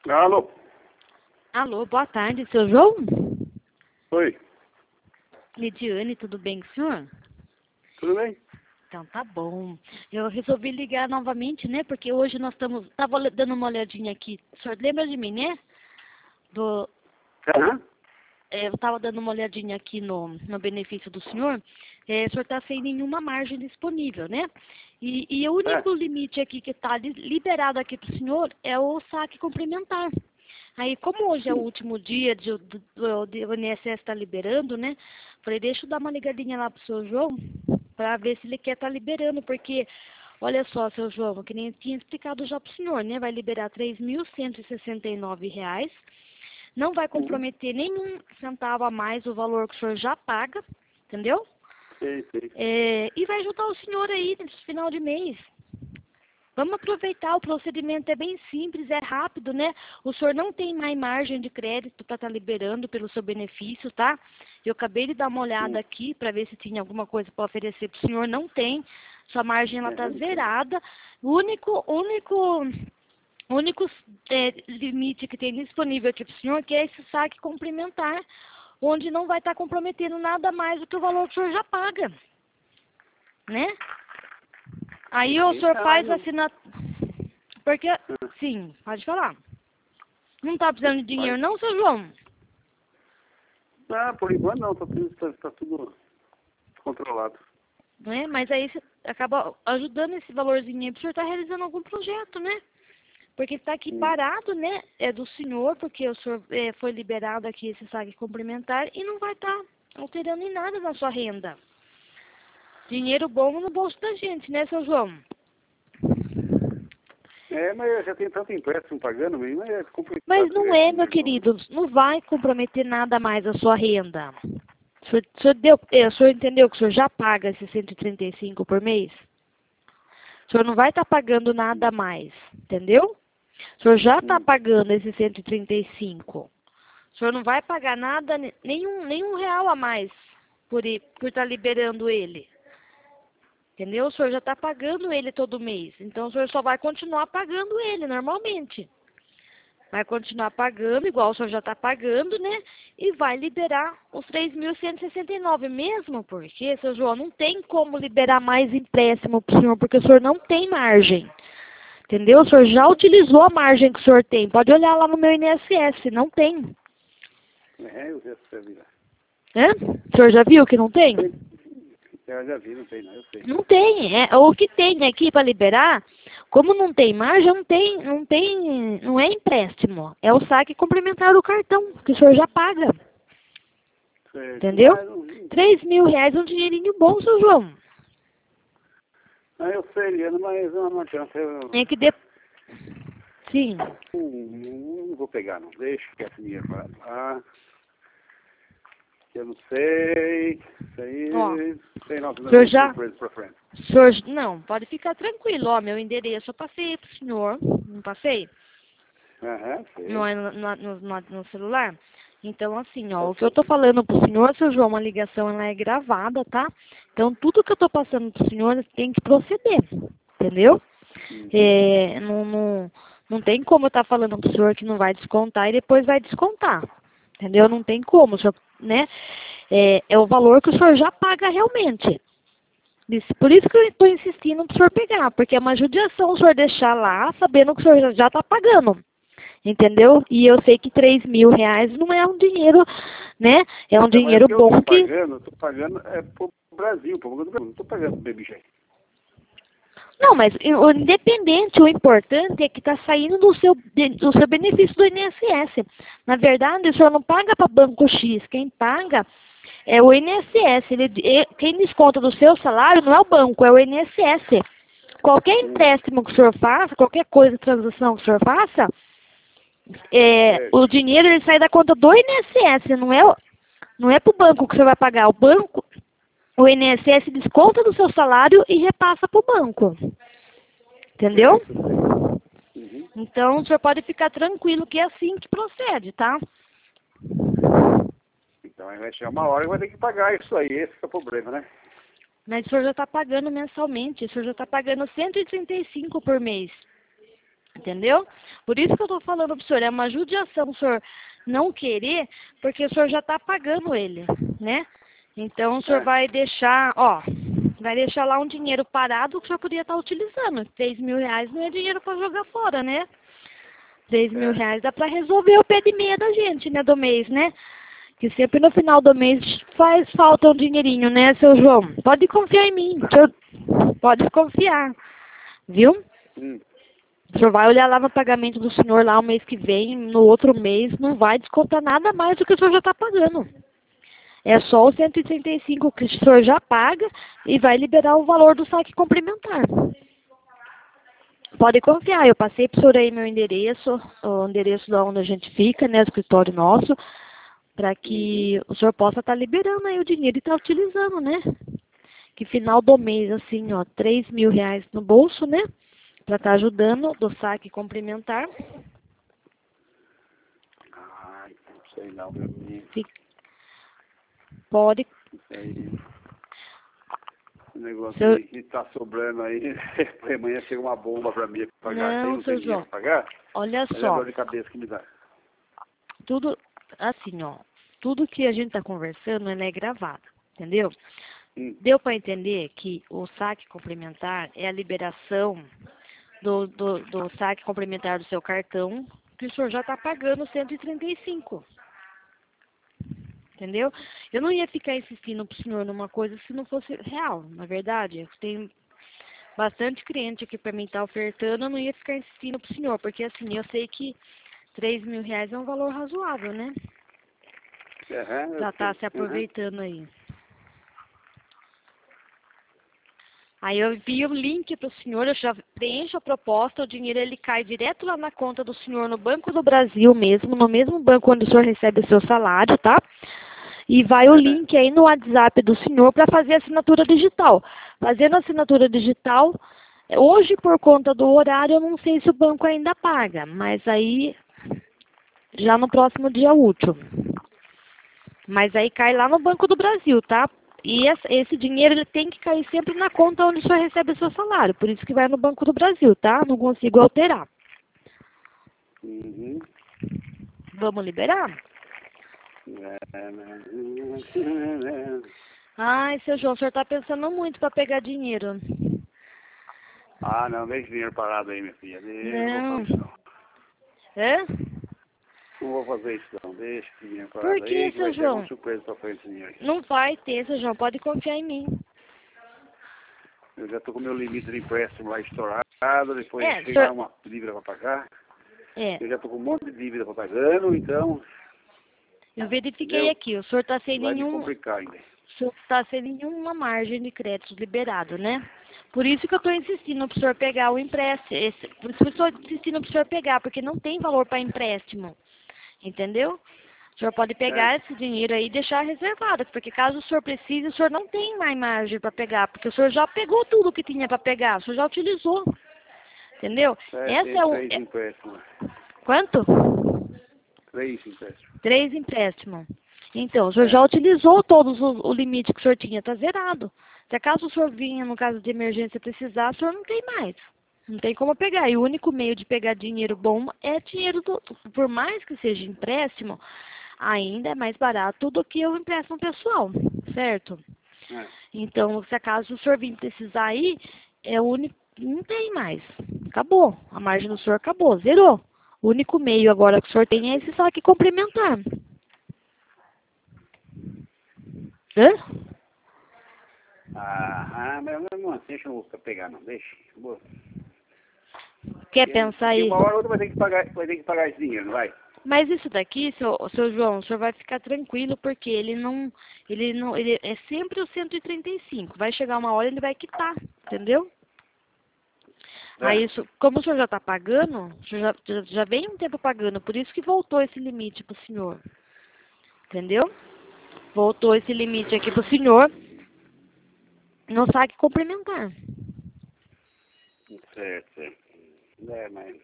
Alô? Alô, boa tarde, seu João? Oi, Lidiane, tudo bem com o senhor? tudo bem? Então tá bom. Eu resolvi ligar novamente, né? Porque hoje nós tava dando uma olhadinha aqui. O senhor lembra de mim, né? Aham. Eu estava dando uma olhadinha aqui no benefício do senhor. O senhor está sem nenhuma margem disponível, né? E o único limite aqui que está liberado aqui para o senhor é o saque complementar. Aí, como hoje é o último dia do INSS está liberando, né? Falei, deixa eu dar uma ligadinha lá pro seu João para ver se ele quer estar liberando, porque, olha só, seu João, que nem eu tinha explicado já pro senhor, né? Vai liberar R$ 3.169. Não vai comprometer nenhum centavo a mais o valor que o senhor já paga, entendeu? Sei. E vai ajudar o senhor aí nesse final de mês. Vamos aproveitar, o procedimento é bem simples, é rápido, né? O senhor não tem mais margem de crédito para estar liberando pelo seu benefício, tá? Eu acabei de dar uma olhada aqui para ver se tinha alguma coisa para oferecer para o senhor, não tem. Sua margem ela está zerada. O único limite que tem disponível aqui para o senhor que é esse saque complementar, onde não vai estar comprometendo nada mais do que o valor que o senhor já paga, né? Aí o senhor faz assinatura. Porque, sim, pode falar. Não está precisando de dinheiro não, seu João? Ah, por enquanto não, tá tudo controlado. Né? Mas aí você acaba ajudando esse valorzinho aí para o senhor estar realizando algum projeto, né? Porque está aqui parado, né? É do senhor, porque o senhor foi liberado aqui esse saque complementar e não vai estar alterando em nada na sua renda. Dinheiro bom no bolso da gente, né, seu João? Mas eu já tenho tanto empréstimo pagando, mas é complicado. Mas não é, meu querido, não vai comprometer nada mais a sua renda. O senhor entendeu que o senhor já paga esses 135 por mês? O senhor não vai estar pagando nada mais, entendeu? O senhor já está pagando esses 135. O senhor não vai pagar nada, nenhum real a mais por estar liberando ele. Entendeu? O senhor já está pagando ele todo mês. Então, o senhor só vai continuar pagando ele normalmente. Vai continuar pagando, igual o senhor já está pagando, né? E vai liberar os 3.169 mesmo, porque, seu João, não tem como liberar mais empréstimo para o senhor, porque o senhor não tem margem. Entendeu? O senhor já utilizou a margem que o senhor tem. Pode olhar lá no meu INSS, não tem. Eu já vi. O senhor já viu que não tem? Eu já vi, não tem não, eu sei. Não tem. O que tem aqui para liberar, como não tem margem, não é empréstimo. É o saque complementar do cartão, que o senhor já paga. Certo. Entendeu? R$ 3.000 é um dinheirinho bom, seu João. Eu sei, Liana, mas não adianta. É que Sim. Não vou pegar, não. Deixa que essa dinheiro lá. Eu não sei. Isso aí. Ó, Sei não, o senhor já... pra frente. Não, pode ficar tranquilo. Ó, meu endereço eu passei pro senhor. Não passei? Sei. No celular? Então, assim, ó, o que eu tô falando pro senhor, seu João, uma ligação, ela é gravada, tá? Então, tudo que eu tô passando pro senhor tem que proceder, entendeu? Não tem como eu estar falando pro senhor que não vai descontar e depois vai descontar, entendeu? Não tem como, o senhor, né? É o valor que o senhor já paga realmente. Por isso que eu estou insistindo pro senhor pegar, porque é uma judiação o senhor deixar lá, sabendo que o senhor já está pagando. Entendeu? E eu sei que R$ 3.000 não é um dinheiro, né? É um dinheiro bom que... Eu tô pagando pro Brasil, não tô pagando pro BBG. Não, mas o independente, o importante é que está saindo do seu benefício do INSS. Na verdade, o senhor não paga para Banco X, quem paga é o INSS. Quem desconta do seu salário não é o banco, é o INSS. Qualquer empréstimo que o senhor faça, qualquer coisa, transação que o senhor faça, o dinheiro ele sai da conta do INSS, não é para o banco que você vai pagar. O INSS desconta do seu salário e repassa para o banco. Entendeu? Então, o senhor pode ficar tranquilo que é assim que procede, tá? Então, vai chegar uma hora e vai ter que pagar isso aí. Esse é o problema, né? Mas o senhor já está pagando mensalmente. O senhor já está pagando 135 por mês. entendeu? Por isso que eu tô falando pro senhor, é uma judiação o senhor não querer, porque o senhor já tá pagando ele, né? Então o senhor vai deixar, ó, vai deixar lá um dinheiro parado que o senhor podia estar utilizando. 3 mil reais não é dinheiro para jogar fora, né? 3 mil reais dá para resolver o pé de meia da gente, né, do mês, né? Que sempre no final do mês faz falta um dinheirinho, né, seu João? Pode confiar em mim, pode confiar, viu? O senhor vai olhar lá no pagamento do senhor lá o mês que vem, no outro mês, não vai descontar nada mais do que o senhor já está pagando. É só os 135 que o senhor já paga e vai liberar o valor do saque complementar. Pode confiar, eu passei para o senhor aí meu endereço, o endereço da onde a gente fica, né, o escritório nosso, para que o senhor possa estar liberando aí o dinheiro e estar utilizando, né? Que final do mês, assim, ó, 3 mil reais no bolso, né? Para estar ajudando do saque complementar. Ai, não sei não, meu menino. Pode. Isso aí. O negócio Seu... aí que tá sobrando aí, amanhã chega uma bomba pra mim pra pagar. Não, Não seu tem dinheiro João, pra pagar? olha Mas é a só, dor de cabeça que me dá. tudo, assim, ó, tudo que a gente tá conversando, ela é gravado, entendeu? Deu para entender que o saque complementar é a liberação do saque complementar do seu cartão, que o senhor já está pagando 135. Entendeu? Eu não ia ficar insistindo pro senhor numa coisa se não fosse real, na verdade. Eu tenho bastante cliente aqui para mim tá ofertando, eu não ia ficar insistindo pro senhor, porque assim, eu sei que 3 mil reais é um valor razoável, né? Já tá se aproveitando aí. Aí eu envio o link para o senhor, eu já preencho a proposta, o dinheiro ele cai direto lá na conta do senhor no Banco do Brasil mesmo, no mesmo banco onde o senhor recebe o seu salário, tá? E vai o link aí no WhatsApp do senhor para fazer a assinatura digital. Fazendo a assinatura digital, hoje por conta do horário eu não sei se o banco ainda paga, mas aí já no próximo dia útil. Mas aí cai lá no Banco do Brasil, tá? E esse dinheiro ele tem que cair sempre na conta onde o senhor recebe o seu salário. Por isso que vai no Banco do Brasil, tá? Não consigo alterar. Vamos liberar? Ai, seu João, o senhor tá pensando muito para pegar dinheiro. Ah, não, deixa o dinheiro parado aí, minha filha. Não. É? Não vou fazer isso não, deixa esse dinheiro parado Por que, aí, que seu vai ter uma João? surpresa pra frente esse dinheiro. Não vai ter, seu João. Pode confiar em mim. Eu já tô com o meu limite de empréstimo lá estourado, depois chegar senhor... uma dívida pra pagar. É. Eu já tô com um monte de dívida pra pagando, então... Eu verifiquei Entendeu? aqui, o senhor tá sem Vai me nenhum... complicar ainda. O senhor tá sem nenhuma margem de crédito liberado, né? Por isso que eu estou insistindo para o senhor pegar o empréstimo. Por isso que eu estou insistindo para o senhor pegar, porque não tem valor para empréstimo. Entendeu? O senhor pode pegar esse dinheiro aí e deixar reservado, porque caso o senhor precise, o senhor não tem mais margem para pegar, porque o senhor já pegou tudo que tinha para pegar, o senhor já utilizou. Entendeu? Essa é três empréstimos. Quanto? 3 empréstimos. 3 empréstimos. Então, o senhor já utilizou todos o limite que o senhor tinha, está zerado. Se acaso o senhor vinha, no caso de emergência, precisar, o senhor não tem mais. Não tem como pegar. E o único meio de pegar dinheiro bom é dinheiro por mais que seja empréstimo, ainda é mais barato do que o empréstimo pessoal, certo? Então, se acaso o senhor vir precisar aí, é o único, não tem mais. Acabou. A margem do senhor acabou, zerou. O único meio agora que o senhor tem é esse saque complementar. Hã? Mas não assim, deixa eu não pegar não, deixa. Boa. Quer pensar aí? Uma hora ou outra vai ter que pagar esse dinheiro, não vai? Mas isso daqui, seu João, o senhor vai ficar tranquilo, porque ele é sempre o 135. Vai chegar uma hora ele vai quitar, entendeu? Aí, como o senhor já está pagando, o senhor já vem um tempo pagando, por isso que voltou esse limite para o senhor. Entendeu? Voltou esse limite aqui para o senhor no saque complementar. Certo. Mas...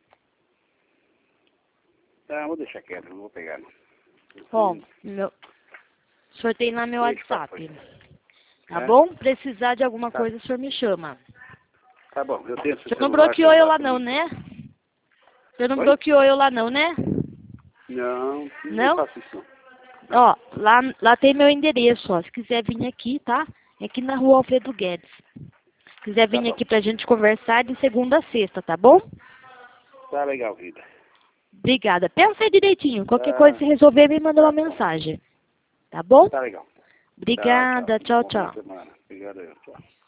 Tá, vou deixar quieto, não vou pegar não. Ó, o senhor tem lá meu WhatsApp. Tá bom? Precisar de alguma coisa, o senhor me chama. Tá bom, eu tenho... O senhor não bloqueou eu lá não, né? senhor não bloqueou eu lá não, né? Não faço isso não. Ó, lá tem meu endereço, ó. Se quiser vir aqui, tá? É aqui na rua Alfredo Guedes. Se quiser vir aqui pra gente conversar de segunda a sexta, tá bom? Tá legal, vida. Obrigada. Pensa aí direitinho. Qualquer coisa, se resolver, me manda uma mensagem. Tá bom? Tá legal. Obrigada. Tchau, tchau. Obrigado, tchau.